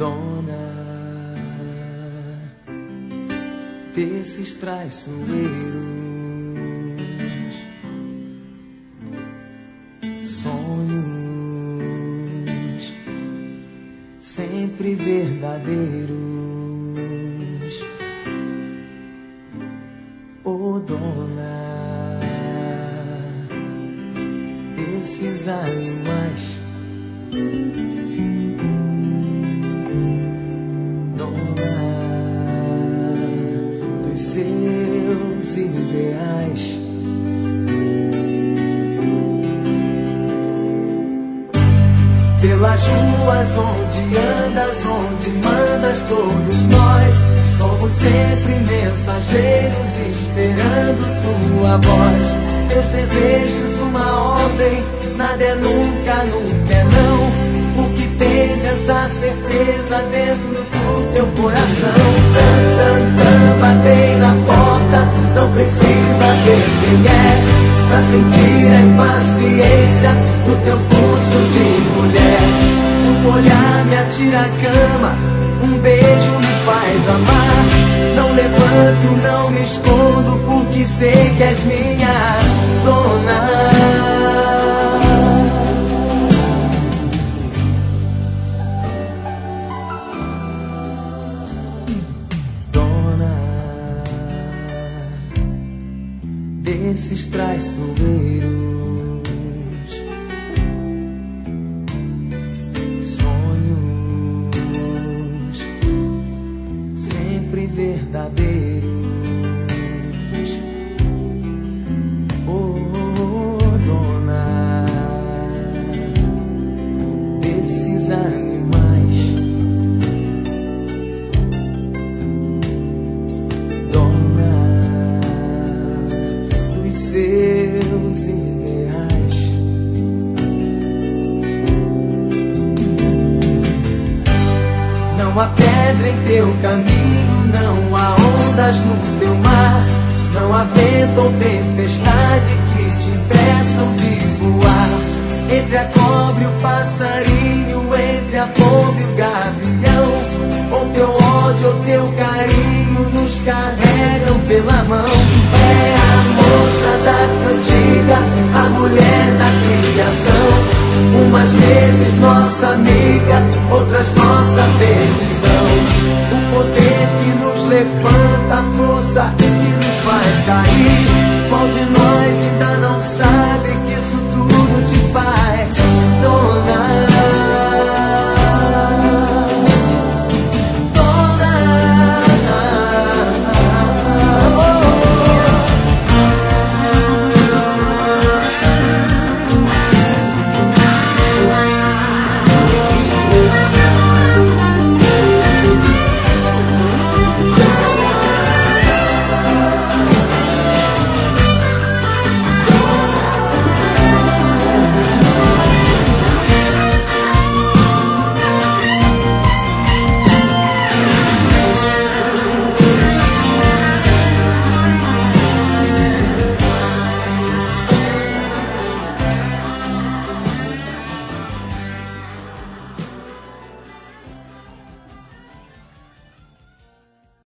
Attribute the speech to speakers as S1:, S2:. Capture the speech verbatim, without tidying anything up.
S1: dona desses traiçoeiros, sonhos sempre verdadeiros. Ô dona desses animais, dona dos seus ideais. Pelas ruas onde andas, onde mandas, todos nós somos sempre mensageiros esperando tua voz. Teus desejos uma ordem, nada é nunca, nunca é não. O que tens essa certeza dentro do teu coração. Tan, tan, tan, batei na porta, não precisa ver quem é pra sentir a impaciência do teu pulso de mulher. Um olhar me atira a cama, um beijo me faz amar. Não levanto, não me escondo, porque sei que és minha dona. Dona desses traiçoeiros, verdadeiros. Oh, dona desses animais, dona dos seus ideais. Não há pedra em teu caminho, não há ondas no teu mar, não há vento ou tempestade que te impeçam de voar. Entre a cobra e o passarinho, entre a pomba e o gavião, ou teu ódio ou teu carinho nos carregam pela mão. É a moça da cantiga, a mulher da criação, umas vezes nossa amiga, outras nossa perdição. O poder que nos levanta, a força que nos faz cair. Qual de nós ainda não